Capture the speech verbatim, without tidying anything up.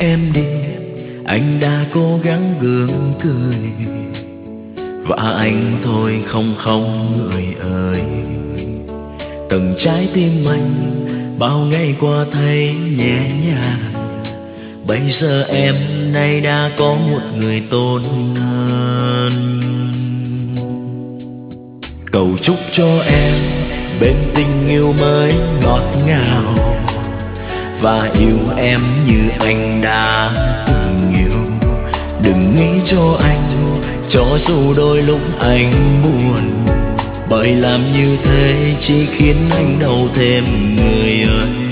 em đi, anh đã cố gắng gượng cười, và anh thôi không không người ơi. Từng trái tim anh bao ngày qua thấy nhẹ nhàng, bây giờ em nay đã có một người tốt hơn. Cầu chúc cho em bên tình yêu mới ngọt ngào, và yêu em như anh đã từng yêu. Đừng nghĩ cho anh, cho dù đôi lúc anh buồn, bởi làm như thế chỉ khiến anh đau thêm người ơi.